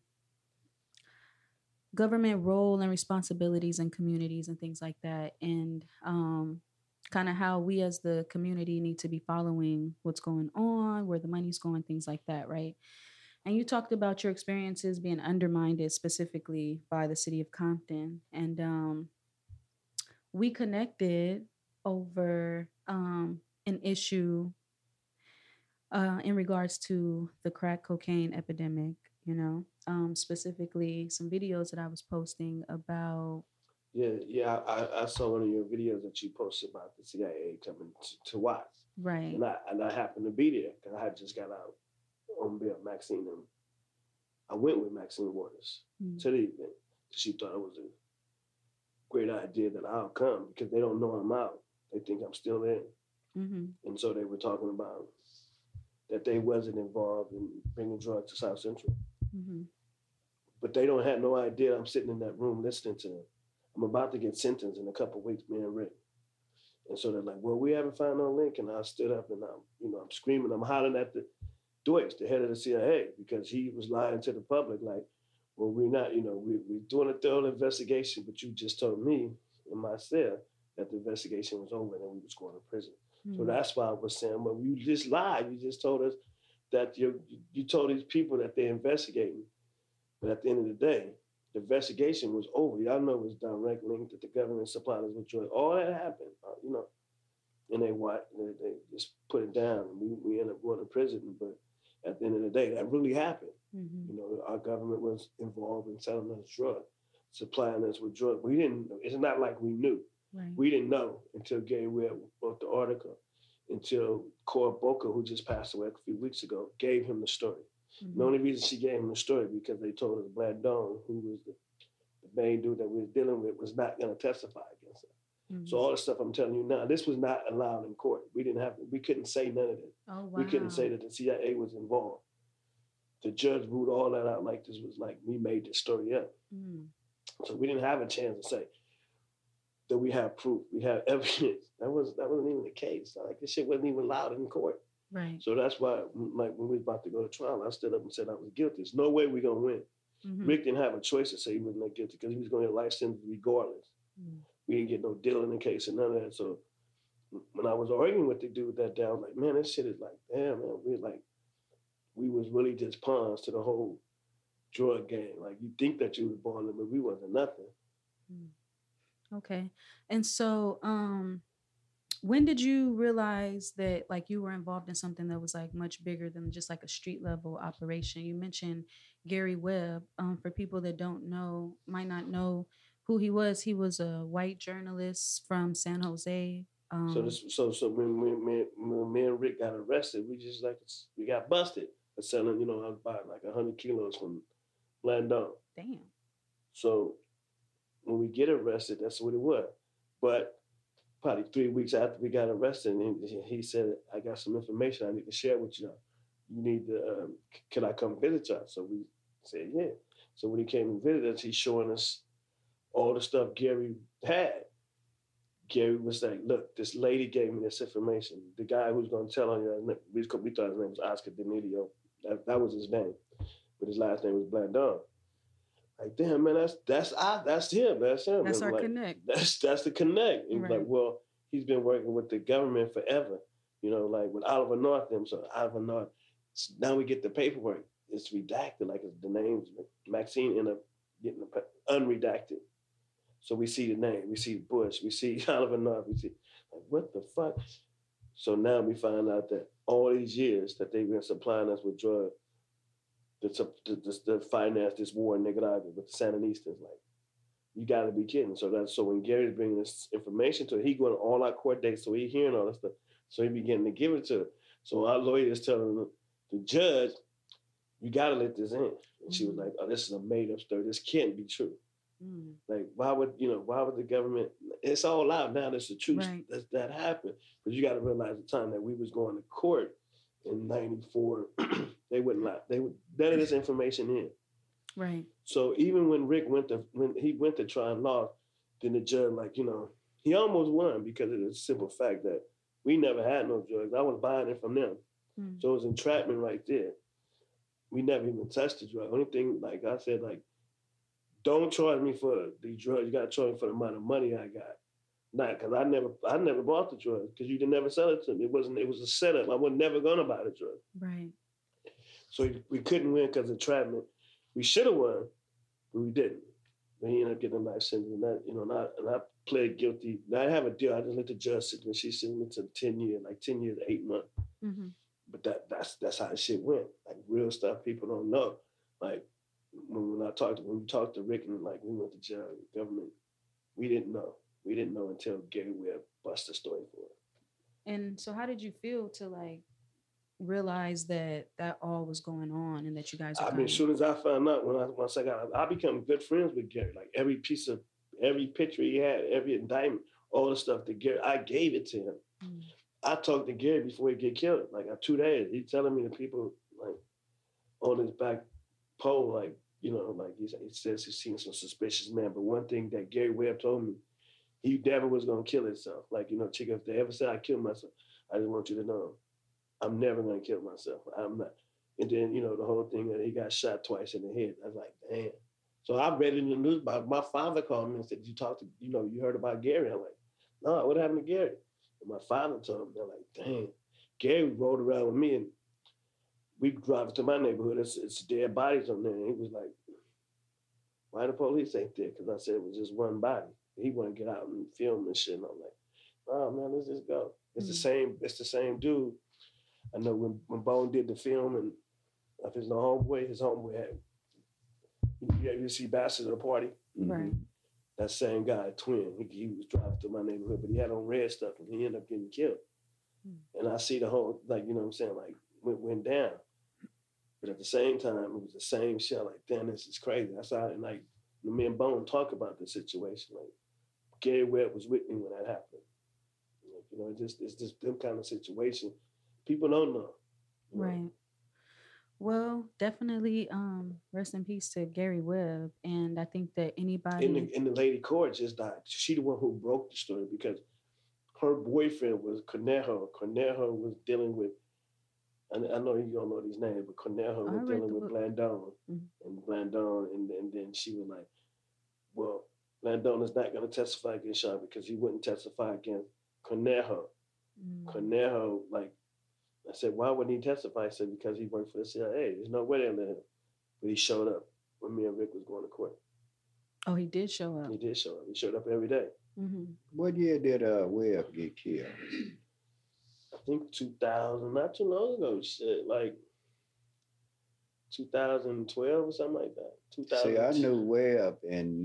role and responsibilities in communities and things like that. And kind of how we as the community need to be following what's going on, where the money's going, things like that, right? And you talked about your experiences being undermined specifically by the city of Compton. And we connected over an issue in regards to the crack cocaine epidemic, specifically some videos that I was posting about. Yeah, I saw one of your videos that you posted about the CIA coming to Watts. Right. And I happened to be there because I had just got out on bail, Maxine. I went with Maxine Waters to the event. She thought it was a great idea that I'll come because they don't know I'm out. They think I'm still in. And so they were talking about that they wasn't involved in bringing drugs to South Central. But they don't have no idea I'm sitting in that room listening to them. I'm about to get sentenced in a couple of weeks, me and Rick. And so they're like, well, we haven't found no link. And I stood up and I'm screaming, I'm hollering at the Deutsch, the head of the CIA, because he was lying to the public like, well, we're not, we're doing a thorough investigation, but you just told me in my cell that the investigation was over and we was going to prison. So that's why I was saying, well, you just lied. You just told us that you told these people that they're investigating. But at the end of the day, the investigation was over. Y'all know it was direct link that the government supplied us with drugs. All that happened, and they just put it down. We ended up going to prison. But at the end of the day, that really happened. Our government was involved in selling us drugs, supplying us with drugs. We didn't. It's not like we knew. Right. We didn't know until Gary Webb wrote the article, until Cora Booker, who just passed away a few weeks ago, gave him the story. The only reason she gave him the story because they told us Black Dawn, who was the main dude that we were dealing with, was not going to testify against her. So all the stuff I'm telling you now, this was not allowed in court. We couldn't say none of it. Oh, wow. We couldn't say that the CIA was involved. The judge ruled all that out like this was like we made this story up. So we didn't have a chance to say that we have proof, we have evidence. That wasn't even the case. Like this shit wasn't even allowed in court. Right. So that's why, like when we was about to go to trial, I stood up and said I was guilty. There's no way we're gonna win. Rick didn't have a choice to say he was not guilty because he was gonna get a life sentence regardless. We didn't get no deal in the case and none of that. So when I was arguing with the dude that day, I was like, man, this shit is like, damn, man, we was really just pawns to the whole drug game. Like you think that you was born, but we wasn't nothing. Okay. And so when did you realize that like you were involved in something that was like much bigger than just like a street level operation? You mentioned Gary Webb. For people that might not know who he was a white journalist from San Jose. So when me and Rick got arrested, we got busted for selling, I was buying like 100 kilos from Blandon. Damn. So when we get arrested, that's what it was. But probably 3 weeks after we got arrested, and he said, I got some information I need to share with you. You need to, can I come visit y'all? So we said, yeah. So when he came and visited us, he's showing us all the stuff Gary had. Gary was like, look, this lady gave me this information. The guy who's going to tell on you, we thought his name was Oscar Denidio. That was his name. But his last name was Blandon. Like, damn, man, that's him. That's him. That's our like, connect. That's the connect. And right. Like, well, he's been working with the government forever, like with Oliver North. So Oliver North, now we get the paperwork. It's redacted, like the names. Maxine ended up getting unredacted. So we see the name, we see Bush, we see Oliver North, we see, like, what the fuck? So now we find out that all these years that they've been supplying us with drugs to finance this war in Nicaragua with the Sandinistas, like, you gotta be kidding. So when Gary's bringing this information to it, he going to all our court dates, so he hearing all this stuff. So he beginning to give it to her. So our lawyer is telling the judge, you gotta let this in. And she was like, oh, this is a made up story. This can't be true. Like, why would the government, it's all out now, that's the truth, right. that happened. But you got to realize the time that we was going to court in 94, they wouldn't let, none of this information in. Right. So even when Rick went to try and lost, then the judge, he almost won because of the simple fact that we never had no drugs. I was buying it from them. So it was entrapment right there. We never even touched the drug. Only thing, like I said, don't charge me for the drugs. You got to charge me for the amount of money I got. Not because I never bought the drugs because you didn't never sell it to me. It was a setup. I was never gonna buy the drug. Right. So we couldn't win because of entrapment. We should have won, but we didn't. But he ended up getting a life sentence, and I pled guilty. I have a deal. I just let the judge sit, and she sentenced me to 10 years, 10 years, 8 months. Mm-hmm. But that's how the shit went. Like real stuff people don't know. Like. When we talked to Rick and we went to jail, the government, we didn't know. We didn't know until Gary Webb busted the story for it. And so how did you feel to realize that all was going on and that you guys were I mean, as soon as I found out, once I became good friends with Gary. Like every picture he had, every indictment, all the stuff that Gary, I gave it to him. Mm. I talked to Gary before he get killed. Like 2 days, he telling me the people like on his back pole, like like he says he's seen some suspicious man. But one thing that Gary Webb told me, he never was gonna kill himself. Like Chick, if they ever said I killed myself, I just want you to know, I'm never gonna kill myself. I'm not. And then the whole thing that he got shot twice in the head. I was like, damn. So I read it in the news. My father called me and said, "You talked to you heard about Gary?" I'm like, "No, what happened to Gary?" And my father told me, they're like, "Damn." Gary rode around with me and we drive to my neighborhood. It's dead bodies on there. And he was like, "Why the police ain't there?" Because I said it was just one body. He wanted to get out and film and shit. And I'm like, "Oh man, let's just go." It's the same. It's the same dude. I know when Bone did the film and of his homeboy had. You see Bastard at a party? Right. That same guy, twin, he was driving through my neighborhood, but he had on red stuff and he ended up getting killed. And I see the whole, like, what I'm saying, like, went down. But at the same time, it was the same shit. Like, damn, this is crazy. That's how, and like, me and Bone talk about the situation. Like, Gary Webb was with me when that happened. It's just them kind of situation. People don't know. Right. Well, definitely rest in peace to Gary Webb. And I think that anybody... And the lady Court just died. She the one who broke the story because her boyfriend was Cornejo. Cornejo was dealing with, and I know you don't know these names, but Cornejo was dealing with Blandon. Mm-hmm. And Blandon, and then she was like, well, Blandon is not going to testify against Sean because he wouldn't testify against Cornejo. Mm-hmm. Cornejo, like, I said, why wouldn't he testify? I said, because he worked for the CIA. There's no way they'll let him. But he showed up when me and Rick was going to court. Oh, he did show up? He did show up. He showed up every day. Mm-hmm. What year did Webb get killed? I think 2000, not too long ago. Shit, like 2012 or something like that. 2000. See, I knew Webb in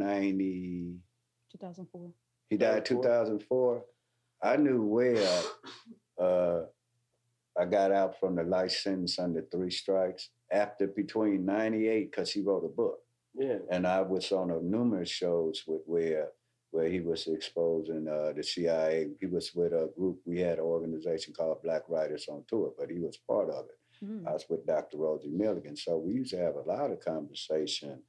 2004. He died 2004. I knew Webb. I got out from the life sentence under 3 strikes between 98, because he wrote a book. Yeah. And I was on numerous shows with where he was exposing the CIA. He was with a group. We had an organization called Black Writers on Tour, but he was part of it. Mm. I was with Dr. Rosie Milligan. So we used to have a lot of conversation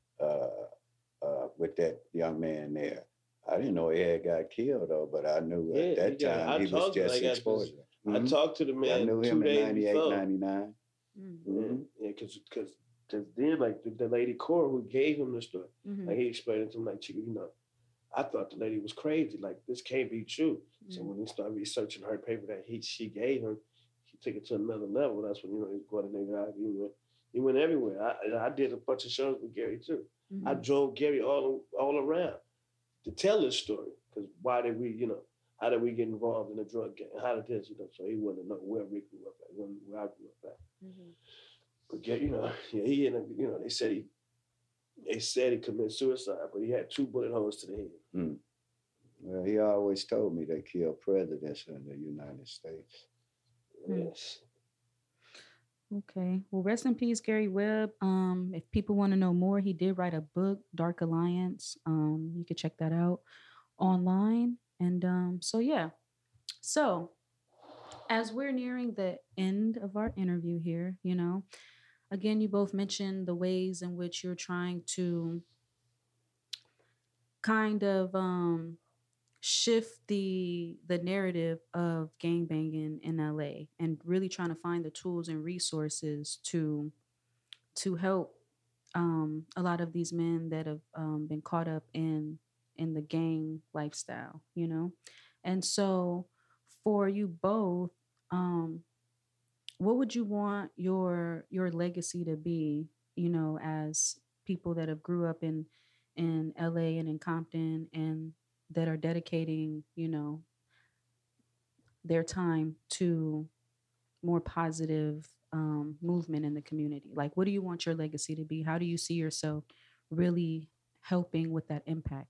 with that young man there. I didn't know he had got killed, though, but I knew at that time he was just exposing. I talked to the man. I knew him 2 days in 98, before. 99. Mm-hmm. Yeah, because then, like, the lady Cora who gave him the story, like, he explained it to him, like, I thought the lady was crazy. Like, this can't be true. So when he started researching her paper that she gave him, he took it to another level. That's when, he was coordinating out. He went everywhere. I did a bunch of shows with Gary, too. Mm-hmm. I drove Gary all around to tell this story. Because why did we, how did we get involved in the drug gang? How did this, so he wouldn't know where Rick grew up at, where I grew up at. Mm-hmm. But he ended up, they said he committed suicide, but he had 2 bullet holes to the head. Mm. Well, he always told me they killed presidents in the United States. Yes. Okay. Well, rest in peace, Gary Webb. If people want to know more, he did write a book, Dark Alliance. You could check that out online. And so as we're nearing the end of our interview here, again, you both mentioned the ways in which you're trying to kind of shift the narrative of gangbanging in LA and really trying to find the tools and resources to help a lot of these men that have been caught up in the gang lifestyle, And so for you both, what would you want your legacy to be, as people that have grew up in LA and in Compton and that are dedicating, their time to more positive movement in the community? Like, what do you want your legacy to be? How do you see yourself really helping with that impact?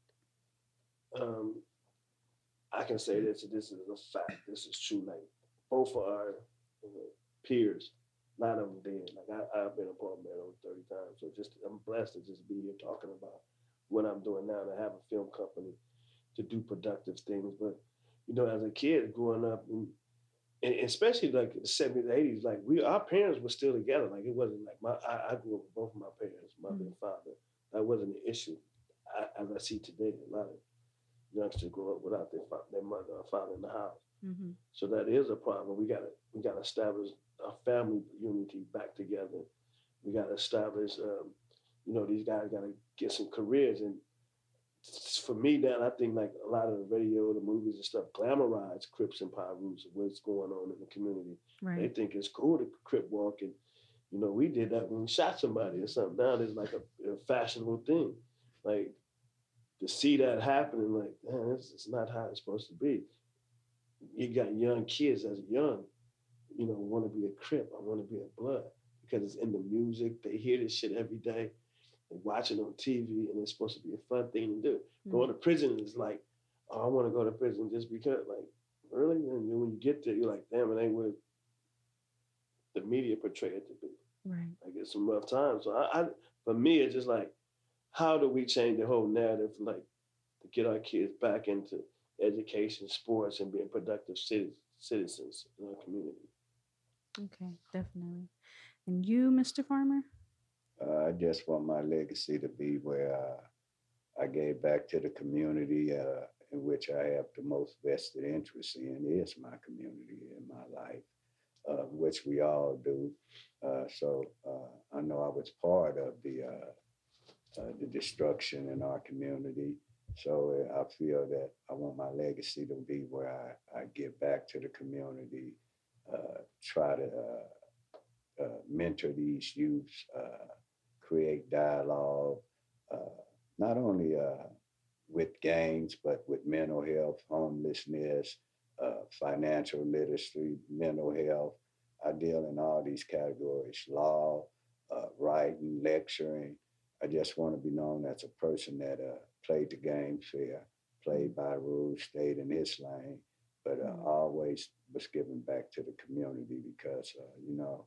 I can say this is a fact. This is true. Like, both of our peers. A lot of them did. Like I've been a part of that over 30 times. So I'm blessed to just be here talking about what I'm doing now, to have a film company, to do productive things. But, you know, as a kid growing up, and especially like the 70s, 80s, like our parents were still together. Like it wasn't like I grew up with both of my parents, mother and father. That wasn't an issue. As I see today, a lot of youngsters grow up without their mother or father in the house. Mm-hmm. So that is a problem. We gotta establish a family unity back together. We gotta establish, you know, these guys gotta get some careers. And for me now, I think like a lot of the radio, the movies and stuff glamorize Crips and Pyrus of what's going on in the community. Right. They think it's cool to Crip walk, and you know, we did that when we shot somebody or something. Now it's like a fashionable thing. Like to see that happening, like, man, it's not how it's supposed to be. You got young kids as young, you know, want to be a Crip, I want to be a Blood, because it's in the music. They hear this shit every day. They watch it on TV, and it's supposed to be a fun thing to do. Mm-hmm. Going to prison is like, oh, I want to go to prison just because, like, really? And then when you get there, you're like, damn, it ain't what the media portrayed it to be. Right. Like, it's some rough times. So for me, it's just like, how do we change the whole narrative, like, to get our kids back into education, sports, and being productive citizens in our community? Okay, definitely. And you, Mr. Farmer? I just want my legacy to be where I gave back to the community in which I have the most vested interest in is my community and my life, which we all do. So I know I was part of the destruction in our community. So I feel that I want my legacy to be where I give back to the community, try to mentor these youths, create dialogue, not only with gangs, but with mental health, homelessness, financial literacy, mental health. I deal in all these categories: law, writing, lecturing. I just want to be known as a person that played the game fair, played by rules, stayed in his lane, but always was giving back to the community because, you know,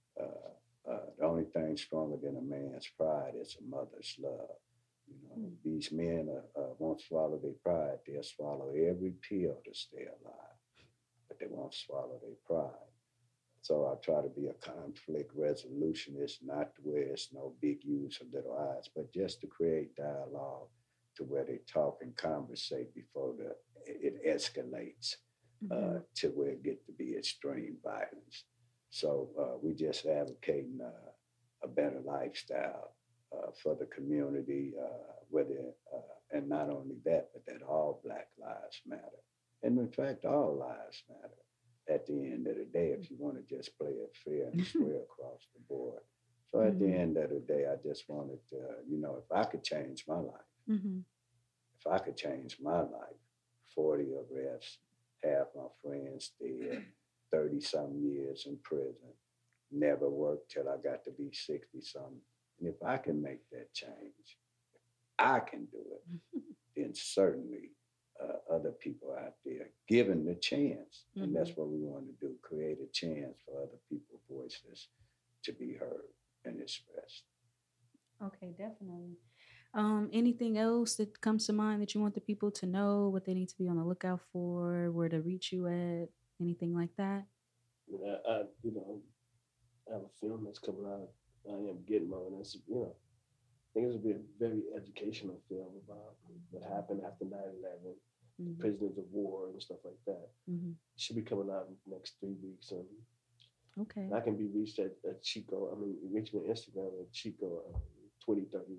the only thing stronger than a man's pride is a mother's love. You know, these men won't swallow their pride. They'll swallow every pill to stay alive, but they won't swallow their pride. So I try to be a conflict resolutionist, not to where it's no big U's or little I's, but just to create dialogue to where they talk and conversate before it escalates to where it get to be extreme violence. So we just advocating a better lifestyle for the community, and not only that, but that all Black lives matter. And in fact, all lives matter at the end of the day, if you want to just play it fair and square across the board. So at the end of the day, I just wanted to, you know, if I could change my life, if I could change my life, 40 arrests, half my friends dead, 30-some years in prison, never worked till I got to be 60-something. And if I can make that change, if I can do it, then certainly other people out there given the chance. And that's what we want to do, create a chance for other people's voices to be heard and expressed. Okay, definitely. Anything else that comes to mind that you want the people to know, what they need to be on the lookout for, where to reach you at, anything like that? Yeah, I have a film that's coming out. I am getting one. It's, you know, I think it's going to be a very educational film about what happened after 9/11, the prisoners of war and stuff like that. It should be coming out in the next 3 weeks. Okay. I can be reached at Chico. I mean, reach me on Instagram at Chico 2031.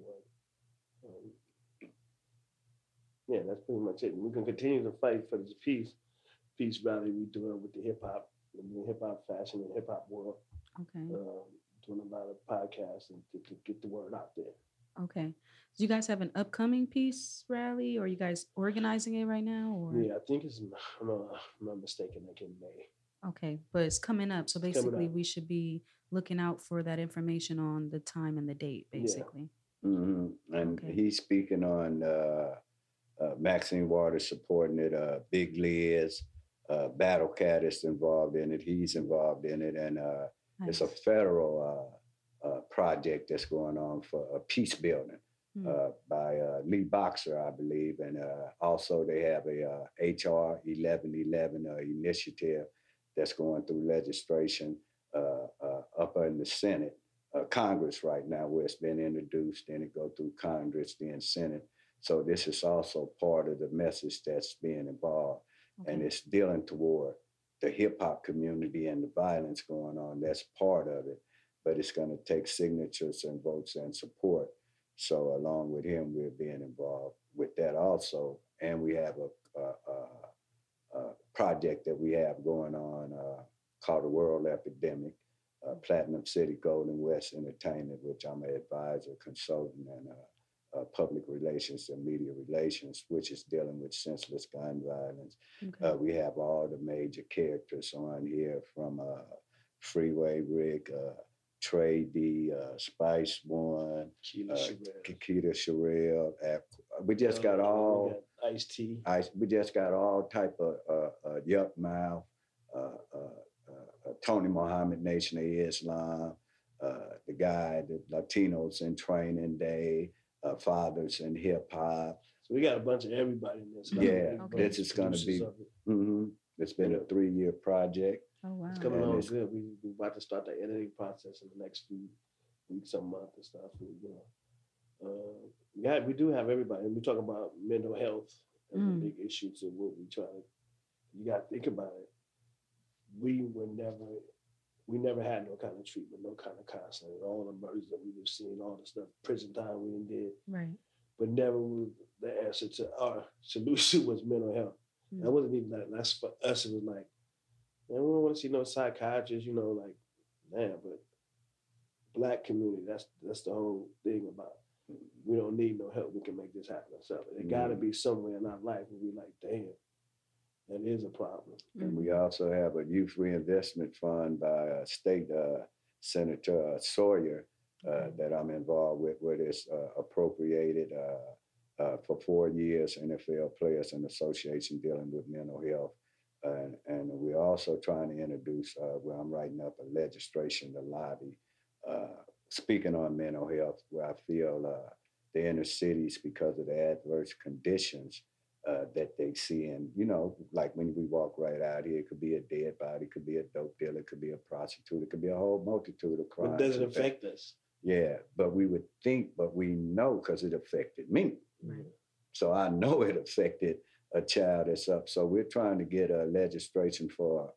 Yeah, that's pretty much it. And we can continue to fight for this peace rally we're doing with the hip hop fashion and hip hop world. Okay. Doing a lot of podcasts and to get the word out there. Okay. Do you guys have an upcoming peace rally, or are you guys organizing it right now? Or? Yeah, I think it's, I'm not mistaken, like in May. Okay, but it's coming up. So basically we should be looking out for that information on the time and the date, basically. Yeah. And he's speaking on Maxine Waters supporting it, Big Liz, Battle Cat is involved in it. He's involved in it. And it's a federal project that's going on for peace building by Lee Boxer, I believe. And also they have a HR 1111 initiative that's going through legislation up in the Senate, Congress right now, where it's been introduced, then it go through Congress, then Senate. So this is also part of the message that's being involved. Okay. And it's dealing toward the hip hop community and the violence going on. That's part of it. But it's going to take signatures and votes and support. So along with him, we're being involved with that also. And we have a project that we have going on called the World Epidemic, Platinum City Golden West Entertainment, which I'm an advisor, consultant, and public relations and media relations, which is dealing with senseless gun violence. Okay. We have all the major characters on here from Freeway Rick, Trey D, Spice One, Kekita Sherrill. We just got all Ice-T. We just got all type of Yuck Mouth, Tony Muhammad, Nation of Islam, the guy, the Latinos in Training Day, Fathers in Hip Hop. So we got a bunch of everybody in this. Yeah, okay. This is going to be. It's been a 3-year project. Oh wow! It's coming along good. We're about to start the editing process in the next few weeks, a month, and stuff. We do have everybody, and we talk about mental health as a big issue. So what we try to, you got to think about it. We never had no kind of treatment, no kind of counseling, all the murders that we were seeing, all the stuff, prison time we did. Right. But never was the answer to our solution was mental health. That wasn't even that. That's for us. It was like, man, we don't want to see no psychiatrists, like, man, but Black community, that's the whole thing about, we don't need no help. We can make this happen ourselves. It got to be somewhere in our life where we like, damn, that is a problem. And we also have a youth reinvestment fund by State Senator Sawyer that I'm involved with, where it's appropriated for 4 years, NFL Players and Association dealing with mental health. And we're also trying to introduce, where I'm writing up a legislation to lobby, speaking on mental health, where I feel the inner cities, because of the adverse conditions that they see. And, like when we walk right out here, it could be a dead body, it could be a dope dealer, it could be a prostitute, it could be a whole multitude of crimes. But it doesn't affect us. Yeah, but we would think, but we know because it affected me. Right. So I know it affected a child that's up. So we're trying to get a legislation for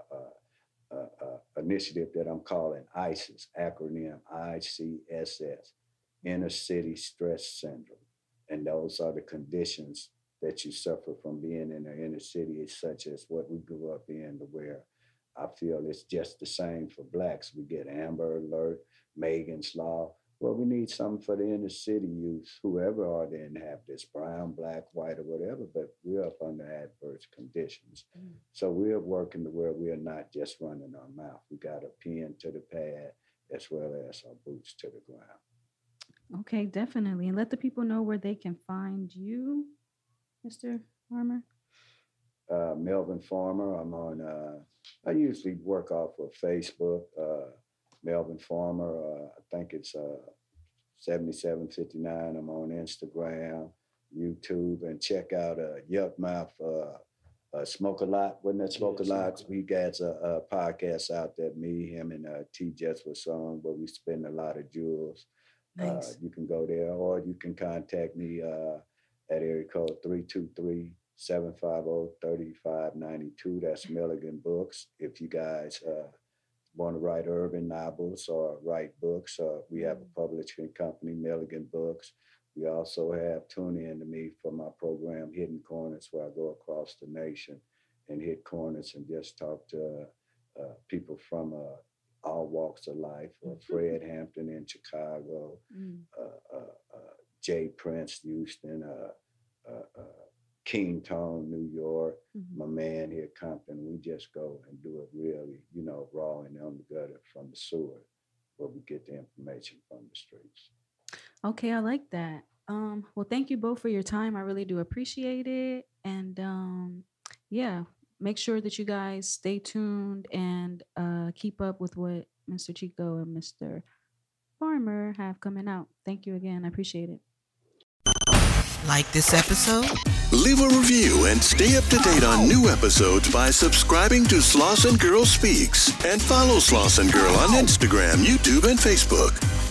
initiative that I'm calling ICSS, acronym ICSS, Inner City Stress Syndrome. And those are the conditions that you suffer from being in the inner city, such as what we grew up in, to where I feel it's just the same for Blacks. We get Amber Alert, Megan's Law. Well, we need something for the inner city youth, whoever are the inhabitants, brown, Black, white, or whatever, but we're up under adverse conditions. So we're working to where we're not just running our mouth. We got a pen to the pad as well as our boots to the ground. Okay, definitely. And let the people know where they can find you, Mr. Farmer. Melvin Farmer. I'm on, I usually work off of Facebook. Melvin Farmer, I think it's 7759. I'm on Instagram, YouTube, and check out Yuck Mouth, Smoke a Lot. Wasn't that Smoke a Lot? We got a podcast out that me, him, and T Jets was on, where we spend a lot of jewels. Nice. You can go there, or you can contact me at area code 323-750-3592. That's Milligan Books. If you guys want to write urban novels or write books, we have a publishing company, Milligan Books. We also have tune in to me for my program, Hidden Corners, where I go across the nation and hit corners and just talk to people from all walks of life. Fred Hampton in Chicago, Jay Prince, Houston, Kingstown, New York, my man here, Compton. We just go and do it really, raw and on the gutter from the sewer, where we get the information from the streets. Okay, I like that. Well, thank you both for your time. I really do appreciate it. And yeah, make sure that you guys stay tuned and keep up with what Mr. Chico and Mr. Farmer have coming out. Thank you again. I appreciate it. Like this episode? Leave a review and stay up to date on new episodes by subscribing to Slauson Girl Speaks and follow Slauson Girl on Instagram, YouTube, and Facebook.